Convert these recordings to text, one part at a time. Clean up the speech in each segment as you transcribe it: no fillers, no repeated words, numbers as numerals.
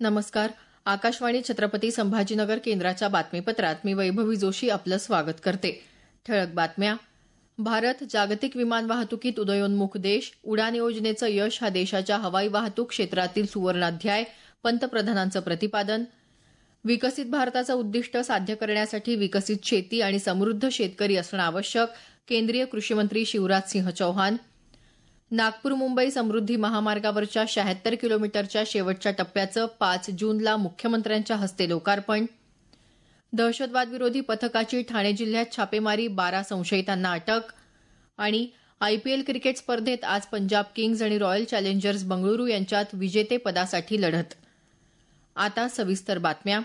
नमस्कार. आकाशवाणी छत्रपती संभाजीनगर केंद्राच्या बातमीपत्रात मी वैभवी जोशी आपलं स्वागत करते. ठळक बातम्या. भारत जागतिक विमान वाहतुकीत उदयोन्मुख देश. उडान योजनेचं यश हा देशाच्या हवाई वाहतूक क्षेत्रातील सुवर्णाध्याय. पंतप्रधानांचं प्रतिपादन. विकसित भारताचं उद्दिष्ट साध्य करण्यासाठी विकसित शेती आणि समृद्ध शेतकरी असणं आवश्यक. केंद्रीय कृषीमंत्री शिवराज सिंह चौहान. नागपूर मुंबई समृद्धी महामार्गावरच्या 76 किलोमीटरच्या शेवटच्या टप्प्याचं 5 जूनला मुख्यमंत्र्यांच्या हस्ते लोकार्पण. दहशतवादविरोधी पथकाची ठाणे जिल्ह्यात छापेमारी, 12 संशयितांना अटक. आणि आयपीएल क्रिकेट स्पर्धेत आज पंजाब किंग्ज आणि रॉयल चॅलेंजर्स बंगळुरू यांच्यात विजेतेपदासाठी लढत. आता सविस्तर बातम्या.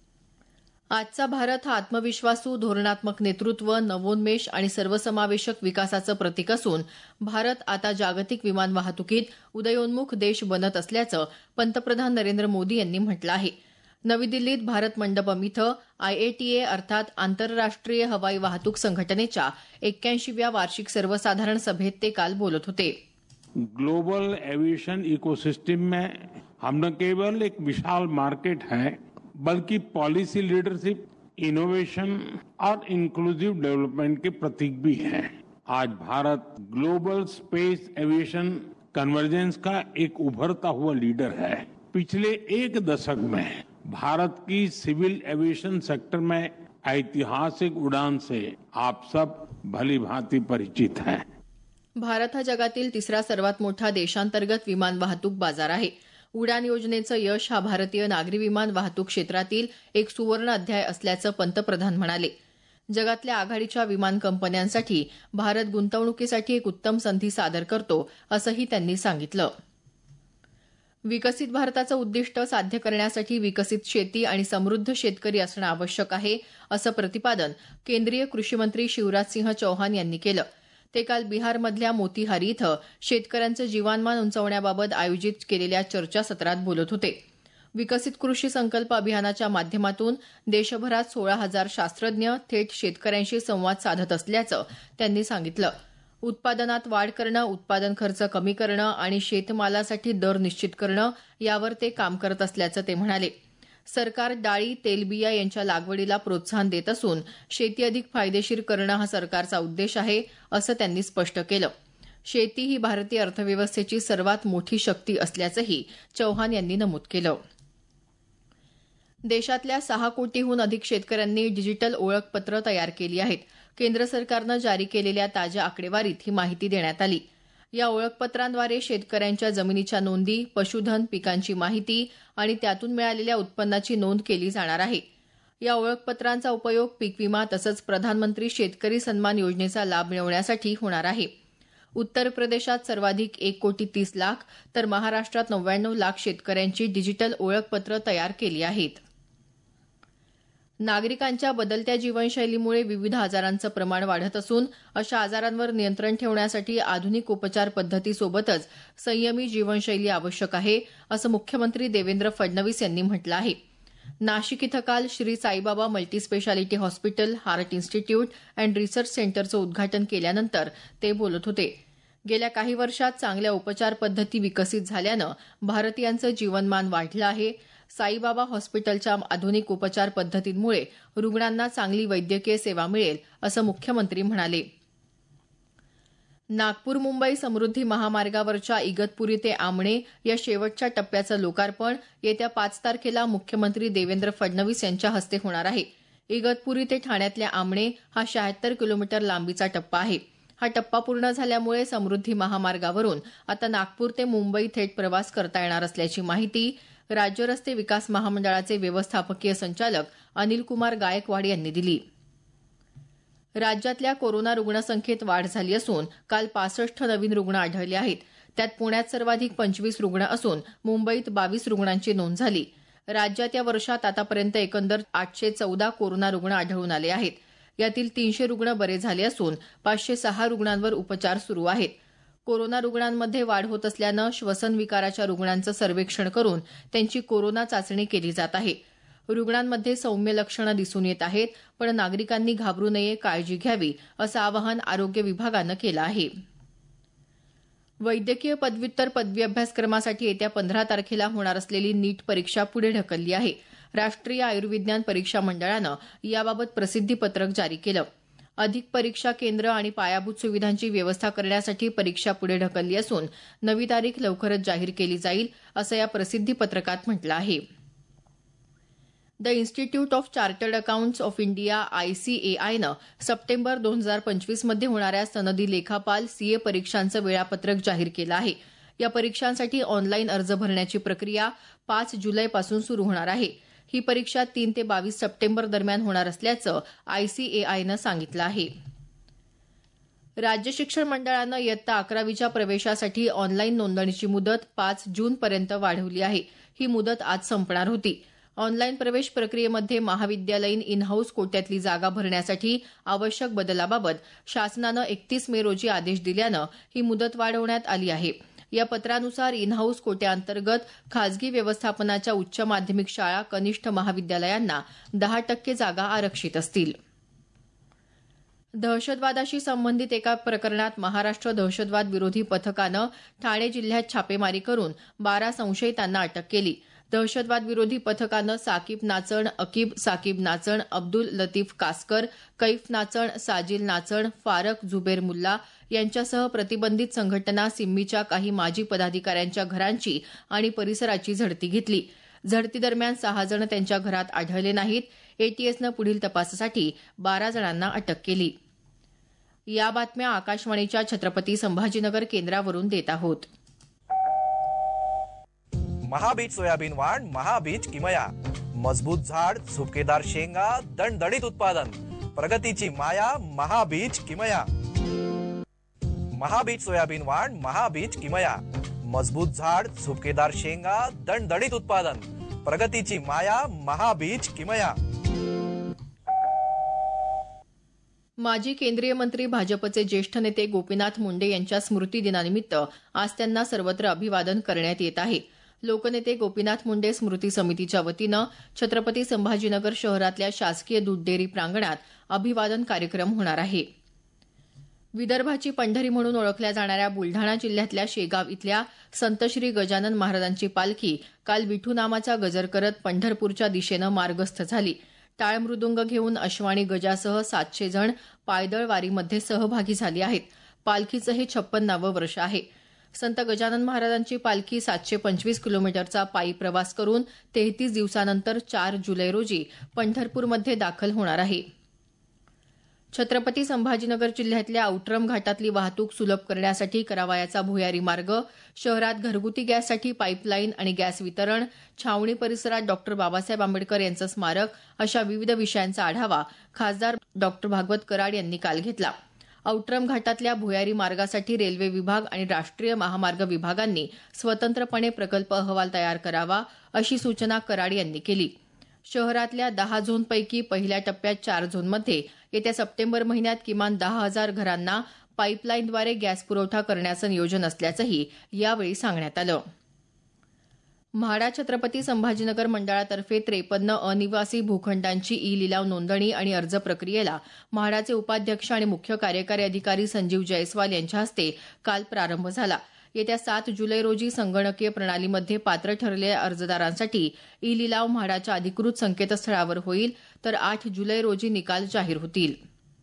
आजचा भारत हा आत्मविश्वासू, धोरणात्मक नेतृत्व, नवोन्मेष आणि सर्वसमावेशक विकासाचं प्रतीक असून भारत आता जागतिक विमान वाहतुकीत उदयोन्मुख देश बनत असल्याचं पंतप्रधान नरेंद्र मोदी यांनी म्हटलं आहे. नवी दिल्लीत भारत मंडपम इथं आयएटीए अर्थात आंतरराष्ट्रीय हवाई वाहतूक संघटनेच्या 81व्या वार्षिक सर्वसाधारण सभेत ते काल बोलत होते. ग्लोबल एविएशन इकोसिस्टम में हम न केवल एक विशाल मार्केट है बल्कि पॉलिसी लीडरशिप, इनोवेशन और इंक्लूसिव डेवलपमेंट के प्रतीक भी है. आज Bharat global space aviation convergence का एक उभरता हुआ लीडर है. पिछले एक दशक में भारत की सिविल एविएशन सेक्टर में ऐतिहासिक उड़ान से आप सब भली भांति परिचित हैं. भारत हा जगातील तिसरा सर्वात मोठा देशांतर्गत विमान वाहतूक बाजार आहे. उडान योजनेचं यश हा भारतीय नागरी विमान वाहतूक क्षेत्रातील एक सुवर्ण अध्याय असल्याचं पंतप्रधान म्हणाले. जगातल्या आघाडीच्या विमान कंपन्यांसाठी भारत गुंतवणुकीसाठी एक उत्तम संधी सादर करतो असंही त्यांनी सांगितलं. विकसित भारताचं उद्दिष्ट साध्य करण्यासाठी विकसित शेती आणि समृद्ध शेतकरी असणं आवश्यक आहे असं प्रतिपादन केंद्रीय कृषीमंत्री शिवराज सिंह चौहान यांनी केलं. ते काल बिहारमधल्या मोतीहारी इथं शेतकऱ्यांचं जीवनमान उंचावण्याबाबत आयोजित केलेल्या चर्चासत्रात बोलत होते. विकसित कृषी संकल्प अभियानाच्या माध्यमातून देशभरात 16,000 शास्त्रज्ञ थेट शेतकऱ्यांशी संवाद साधत असल्याचं त्यांनी सांगितलं. उत्पादनात वाढ करणं, उत्पादन खर्च कमी करणं आणि शेतमालासाठी दर निश्चित करणं यावर ते काम करत असल्याचं ते म्हणाले. सरकार डाळी, तेलबिया यांच्या लागवडीला प्रोत्साहन देत असून शेती अधिक फायदेशीर करणं हा सरकारचा उद्देश आहे असं त्यांनी स्पष्ट केलं. शेती ही भारतीय अर्थव्यवस्थेची सर्वात मोठी शक्ती असल्याचंही चौहान यांनी नमूद केलं. देशातल्या 6 कोटीहून अधिक शेतकऱ्यांनी डिजिटल ओळखपत्र तयार केली आहेत. केंद्र सरकारनं जारी केलेल्या ताज्या आकडेवारीत ही माहिती देण्यात आली. या ओळखपत्रांद्वारे शेतकऱ्यांच्या जमिनीच्या नोंदी, पशुधन, पिकांची माहिती आणि त्यातून मिळालेल्या उत्पन्नाची नोंद केली जाणार आहे. या ओळखपत्रांचा उपयोग पीक विमा तसंच प्रधानमंत्री शेतकरी सन्मान योजनेचा लाभ मिळवण्यासाठी होणार आहे. उत्तर प्रदेशात सर्वाधिक 1,30,00,000 तर महाराष्ट्रात 99 लाख शेतकऱ्यांची डिजिटल ओळखपत्र तयार केली आहेत. नागरिकांच्या बदलत्या जीवनशैलीमुळे विविध आजारांचं प्रमाण वाढत असून अशा आजारांवर नियंत्रण ठेवण्यासाठी आधुनिक उपचार पद्धतीसोबतच संयमी जीवनशैली आवश्यक आहे असं मुख्यमंत्री देवेंद्र फडणवीस यांनी म्हटलं आहे. नाशिक इथं काल Shri Saibaba multispeciality hospital, heart institute and research सेंटरचं उद्घाटन केल्यानंतर ते बोलत होते. गेल्या काही वर्षात चांगल्या उपचार पद्धती विकसित झाल्यानं भारतीयांचं जीवनमान वाढलं आहे. साईबाबा हॉस्पिटलच्या आधुनिक उपचार पद्धतींमुळे रुग्णांना चांगली वैद्यकीय सेवा मिळेल असं मुख्यमंत्री म्हणाले. नागपूर मुंबई समृद्धी महामार्गावरच्या इगतपुरी ते आमणे या शेवटच्या टप्प्याचं लोकार्पण येत्या 5 तारखेला मुख्यमंत्री देवेंद्र फडणवीस यांच्या हस्ते होणार आहे. इगतपुरी ते ठाण्यातल्या आमणे हा 76 किलोमीटर लांबीचा टप्पा आहे. हा टप्पा पूर्ण झाल्यामुळे समृद्धी महामार्गावरून आता नागपूर ते मुंबई थेट प्रवास करता येणार असल्याची माहिती राज्य रस्ते विकास महामंडळाचे व्यवस्थापकीय संचालक अनिल कुमार गायकवाड यांनी दिली. राज्यातल्या कोरोना रुग्णसंख्येत वाढ झाली असून काल 65 नवीन रुग्ण आढळले आहेत. त्यात पुण्यात सर्वाधिक 25 रुग्ण असून मुंबईत 22 रुग्णांची नोंद झाली. राज्यात या वर्षात आतापर्यंत एकंदर 814 कोरोना रुग्ण आढळून आले आहेत. यातील 300 रुग्ण बरे झाले असून 506 रुग्णांवर उपचार सुरू आहेत. कोरोना रुग्णांमध्ये वाढ होत असल्यानं श्वसन विकाराच्या रुग्णांचं सर्वेक्षण करून त्यांची कोरोना चाचणी केली जात आहे. रुग्णांमध्ये सौम्य लक्षणं दिसून येत आहेत, पण नागरिकांनी घाबरू नये, काळजी घ्यावी असं आवाहन आरोग्य विभागानं केलं आहे. वैद्यकीय पदव्युत्तर पदवी अभ्यासक्रमासाठी येत्या 15 तारखेला होणार असलेली नीट परीक्षा पुढे ढकलली आहे. राष्ट्रीय आयुर्विज्ञान परीक्षा मंडळानं याबाबत प्रसिद्धीपत्रक जारी केलं. अधिक परीक्षा केंद्र आणि पायाभूत सुविधांची व्यवस्था करण्यासाठी परीक्षा पुढे ढकलली असून नवी तारीख लवकरच जाहीर केली जाईल असं या प्रसिद्धीपत्रकात म्हटलं आहे. The institute of chartered accountants of India ICAIनं सप्टेंबर 2025 मध्ये होणाऱ्या सनदी लेखापाल CA परीक्षांचं वेळापत्रक जाहीर केलं आहे. या परीक्षांसाठी ऑनलाईन अर्ज भरण्याची प्रक्रिया 5 जुलैपासून सुरू होणार आहे. ही परीक्षा 3 ते 22 सप्टेंबर दरम्यान होणार असल्याचं ICAIनं सांगितलं आहे. राज्य शिक्षण मंडळानं इयत्ता 11वीच्या प्रवेशासाठी ऑनलाईन नोंदणीची मुदत 5 जूनपर्यंत वाढवली आहे. ही मुदत आज संपणार होती. ऑनलाईन प्रवेश प्रक्रियेमध्ये महाविद्यालयीन इन हाऊस कोट्यातली जागा भरण्यासाठी आवश्यक बदलाबाबत शासनानं 31 मे रोजी आदेश दिल्यानं ही मुदत वाढवण्यात आली आहे. या पत्रानुसार इन हाऊस कोट्याअंतर्गत खासगी व्यवस्थापनाच्या उच्च माध्यमिक शाळा कनिष्ठ महाविद्यालयांना 10% जागा आरक्षित असतील. दहशतवादाशी संबंधित एका प्रकरणात महाराष्ट्र दहशतवाद विरोधी पथकानं ठाणे जिल्ह्यात छापेमारी करून 12 संशयितांना अटक केली. दहशतवाद विरोधी पथकानं साकीब नाचण, अकीब साकीब नाचण, अब्दुल लतीफ कासकर, कैफ नाचण, साजिल नाचण, फारक झुबेर मुल्ला यांच्यासह प्रतिबंधित संघटना सिम्मीच्या काही माजी पदाधिकाऱ्यांच्या घरांची आणि परिसराची झडती घेतली. झडतीदरम्यान 6 जण त्यांच्या घरात आढळले नाहीत. ATSनं पुढील तपासासाठी 12 जणांना अटक केली. या बातम्या आकाशवाणीच्या छत्रपती संभाजीनगर केंद्रावरून देत आहोत. महाबीज सोयाबीन वाण, महाबीज किमया, मजबूत झाड, झुपकेदार शेंगा, दणदणीत उत्पादन, प्रगतीची माया, महाबीज किमया. महाबीज सोयाबीन वाण, महाबीज किमया, मजबूत झाड, झुपकेदार शेंगा, दणदणीत उत्पादन, प्रगतीची माया, महाबीज किमया. माजी केंद्रीय मंत्री भाजपचे ज्येष्ठ नेते गोपीनाथ मुंडे यांच्या स्मृती दिनानिमित्त आज त्यांना सर्वत्र अभिवादन करण्यात येत आहे. लोकनेते गोपीनाथ मुंडे स्मृती समितीच्या वतीनं छत्रपती संभाजीनगर शहरातल्या शासकीय दूध डेअरी प्रांगणात अभिवादन कार्यक्रम होणार आहे. विदर्भाची पंढरी म्हणून ओळखल्या जाणाऱ्या बुलढाणा जिल्ह्यातल्या शेगाव इथल्या संत श्री गजानन महाराजांची पालखी काल विठू नामाचा गजर करत पंढरपूरच्या दिशेनं मार्गस्थ झाली. टाळ मृदुंग घेऊन अश्वानी गजासह 700 जण पायदळ वारीमध्ये सहभागी झाले आहेत. पालखीचं हे 56वे वर्ष आहे. संत गजानन महाराजांची पालखी 725 किलोमीटरचा पायी प्रवास करून 33 दिवसानंतर 4 जुलै रोजी पंढरपूरमध्ये दाखल होणार आहे. छत्रपती संभाजीनगर जिल्ह्यातल्या औट्रम घाटातली वाहतूक सुलभ करण्यासाठी करावयाचा भुयारी मार्ग, शहरात घरगुती गॅससाठी पाईपलाईन आणि गॅस वितरण, छावणी परिसरात डॉ. बाबासाहेब आंबेडकर यांचं स्मारक अशा विविध विषयांचा आढावा खासदार डॉ. भागवत कराड यांनी काल घेतला. औट्रम घाटातल्या भुयारी मार्गासाठी रेल्वे विभाग आणि राष्ट्रीय महामार्ग विभागांनी स्वतंत्रपणे प्रकल्प अहवाल तयार करावा अशी सूचना कराड यांनी केली. शहरातल्या 10 झोनपैकी पहिल्या टप्प्यात 4 झोनमध्ये येत्या सप्टेंबर महिन्यात किमान 10,000 घरांना पाईपलाईनद्वारे गॅस पुरवठा करण्याचं नियोजन असल्याचंही यावेळी सांगण्यात आलं. म्हाडा छत्रपती संभाजीनगर मंडळातर्फे 53 अनिवासी भूखंडांची ई-लिलाव नोंदणी आणि अर्ज प्रक्रियेला म्हाडाचे उपाध्यक्ष आणि मुख्य कार्यकारी अधिकारी संजीव जयस्वाल यांच्या हस्ते काल प्रारंभ झाला. येत्या 7 जुलै रोजी संगणकीय प्रणालीमध्ये पात्र ठरलेल्या अर्जदारांसाठी ई-लिलाव म्हाडाच्या अधिकृत संकेतस्थळावर होईल, तर 8 जुलै रोजी निकाल जाहीर होतील.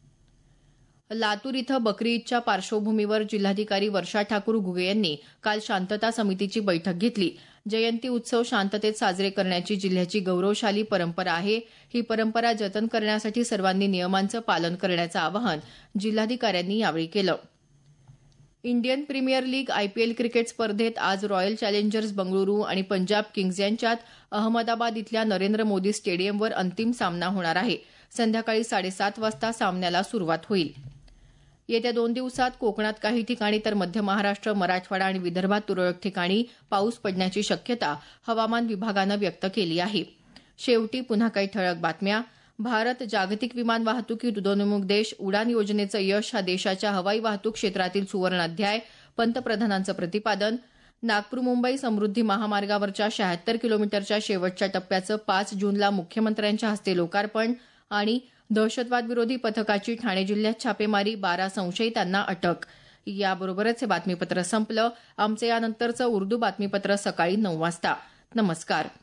लातूर इथं बकरी ईदच्या पार्श्वभूमीवर जिल्हाधिकारी वर्षा ठाकूर घुगे यांनी काल शांतता समितीची बैठक घेतली. जयंती उत्सव शांततेत साजरे करण्याची जिल्ह्याची गौरवशाली परंपरा आहे. ही परंपरा जतन करण्यासाठी सर्वांनी नियमांचं पालन करण्याचं आवाहन जिल्हाधिकाऱ्यांनी यावेळी केलं. Indian premier league IPL cricket स्पर्धेत आज रॉयल चॅलेंजर्स बंगळुरू आणि पंजाब किंग्ज यांच्यात अहमदाबाद इथल्या नरेंद्र मोदी स्टेडियमवर अंतिम सामना होणार आहे. संध्याकाळी 7:30 वाजता सामन्याला सुरुवात होईल. येत्या 2 दिवसात कोकणात काही ठिकाणी तर मध्य महाराष्ट्र, मराठवाडा आणि विदर्भात तुरळक ठिकाणी पाऊस पडण्याची शक्यता हवामान विभागानं व्यक्त केली आहे. शेवटी पुन्हा काही ठळक बातम्या. भारत जागतिक विमान वाहतुकीत उदयोन्मुख देश, उडान योजनेचं यश हा देशाच्या हवाई वाहतूक क्षेत्रातील सुवर्ण अध्याय, पंतप्रधानांचं प्रतिपादन. नागपूर मुंबई समृद्धी महामार्गावरच्या 76 किलोमीटरच्या शेवटच्या टप्प्याचं 5 जूनला मुख्यमंत्र्यांच्या हस्ते लोकार्पण. आणि दहशतवाद विरोधी पथकाची ठाणे जिल्ह्यात छापेमारी, 12 संशयितांना अटक. याबरोबरच हे बातमीपत्र संपलं. आमचं यानंतरचं उर्दू बातमीपत्र सकाळी 9 वाजता. नमस्कार.